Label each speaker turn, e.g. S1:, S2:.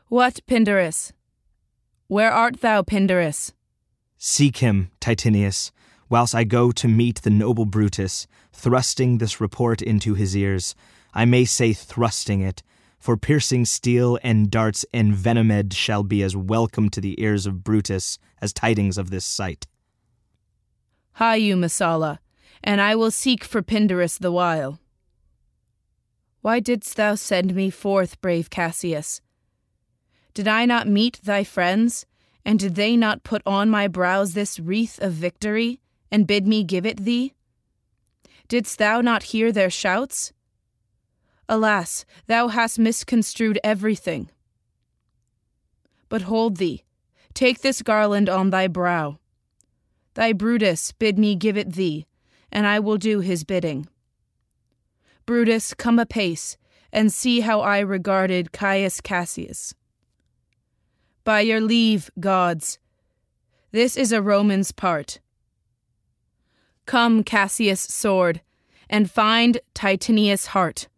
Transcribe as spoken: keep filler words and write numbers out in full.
S1: What, Pindarus? Where art thou, Pindarus?
S2: Seek him, Titinius, whilst I go to meet the noble Brutus, thrusting this report into his ears. I may say thrusting it, for piercing steel and darts envenomed shall be as welcome to the ears of Brutus as tidings of this sight.
S1: Hie you, Messala, and I will seek for Pindarus the while. Why didst thou send me forth, brave Cassius? Did I not meet thy friends, and did they not put on my brows this wreath of victory, and bid me give it thee? Didst thou not hear their shouts? Alas, thou hast misconstrued everything. But hold thee, take this garland on thy brow. Thy Brutus bid me give it thee, and I will do his bidding. Brutus, come apace, and see how I regarded Caius Cassius. By your leave, gods, this is a Roman's part. Come, Cassius' sword, and find Titinius' heart.